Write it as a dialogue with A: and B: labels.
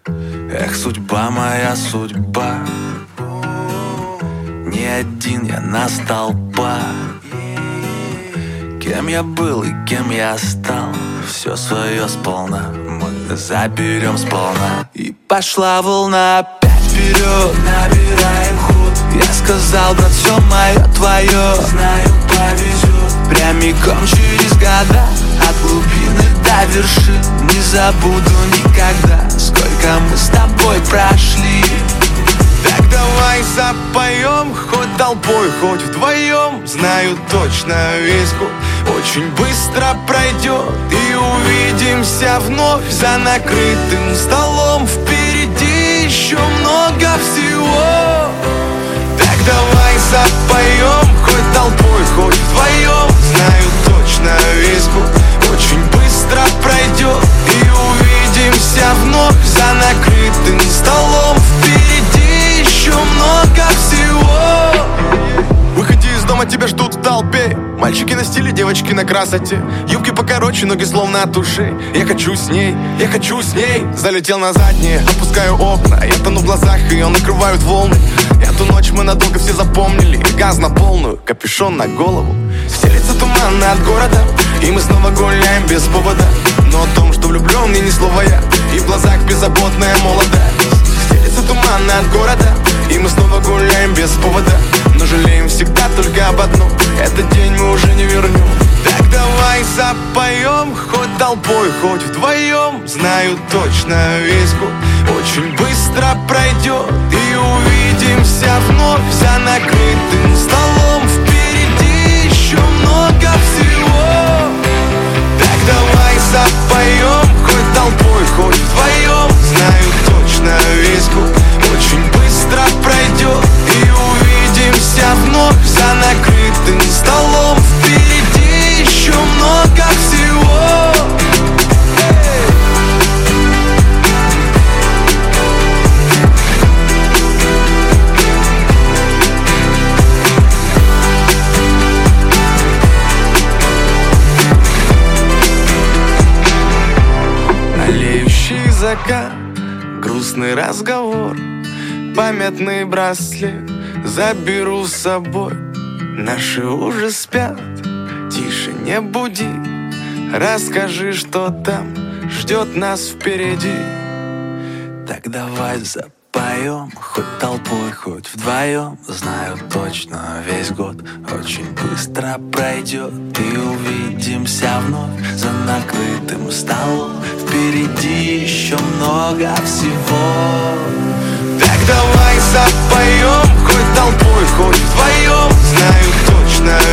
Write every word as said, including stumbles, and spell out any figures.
A: Эх, судьба моя, судьба, не один я на столбах. Кем я был и кем я стал, все свое сполна мы заберем сполна. И пошла волна опять вперед, набираем ход. Я сказал, брат, все мое твое, знаю, повезет. Прямиком через года, от глубины до вершин. Не забуду никогда, сколько мы с тобой прошли.
B: Так давай запоем, хоть толпой, хоть вдвоем. Знаю точно, весь год очень быстро пройдет, и увидимся вновь за накрытым столом. Впереди еще много всего. Так давай запоем, хоть толпой, хоть вдвоем. Знаю точно, весь год очень быстро пройдет, и увидимся вновь за накрытым столом. Впереди еще много всего. Выходи из дома, тебя ждут в толпе. Мальчики на стиле, девочки на красоте. Юбки покороче, ноги словно от ушей. Я хочу с ней, я хочу с ней. Залетел на заднее, опускаю окна. Я тону в глазах, ее накрывают волны. Эту ночь мы надолго все запомнили. Газ на полную, капюшон на голову. Стелится туман над городом, и мы снова гуляем без повода. Но о том, что влюблен, мне ни слова я. И в глазах беззаботная молодость. Стелится туман над городом, и мы снова гуляем без повода. Но жалеем всегда только об одном: этот день мы уже не вернем. Так давай запоем, хоть толпой, хоть вдвоем. Знаю точно, весь год очень быстро пройдет, и увидимся вновь за накрытым столом. Впереди еще много всего. Так давай запоем, хоть толпой, хоть вдвоем. Знаю точно, весь год очень быстро пройдет, и увидимся вновь за накрытым столом. Впереди еще много всего. Олеющий закат, грустный разговор, памятный браслет заберу с собой. Наши уже спят, тише, не буди. Расскажи, что там ждет нас впереди.
A: Так давай запоем, хоть толпой, хоть вдвоем. Знаю точно, весь год очень быстро пройдет, и увидимся вновь за накрытым столом. Впереди еще много всего.
B: Так давай запоем, хоть толпой, хоть вдвоем. Знаю точно,